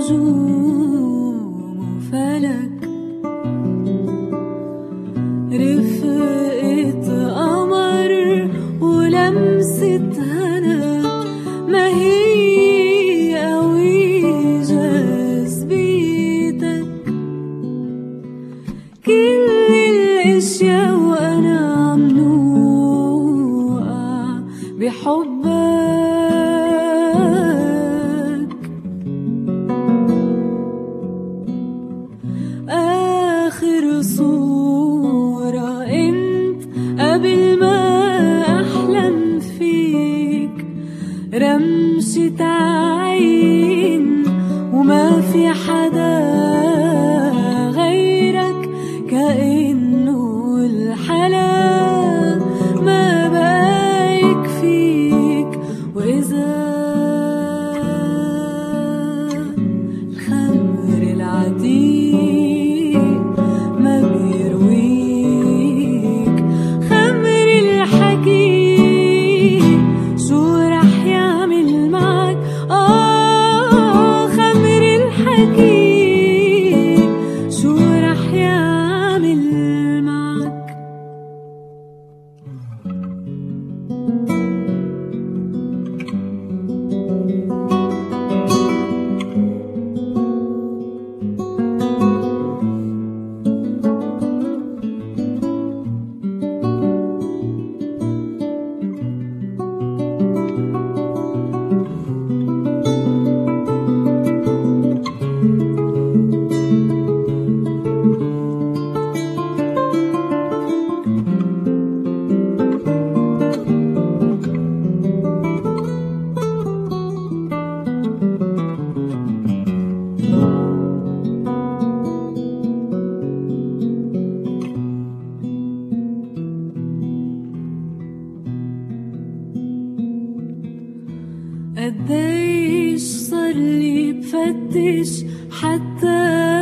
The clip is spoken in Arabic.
نجوم وفلك، رفقة قمر ولمسة هنا، ما هي قوي جاذبيتك. كل الاشياء وانا عم نوقع بحبك. آخر صورة انت قبل ما احلم فيك، رمشة عين وما في حدا غيرك، كأنه الحلا ما بقى يكفيك. وإذا الخمر العتيق ما بيرويك، خمر الحكي شو رح يعمل معك؟ خمر الحكي شو رح يعمل معك؟ قديش صار لي بفتش حتى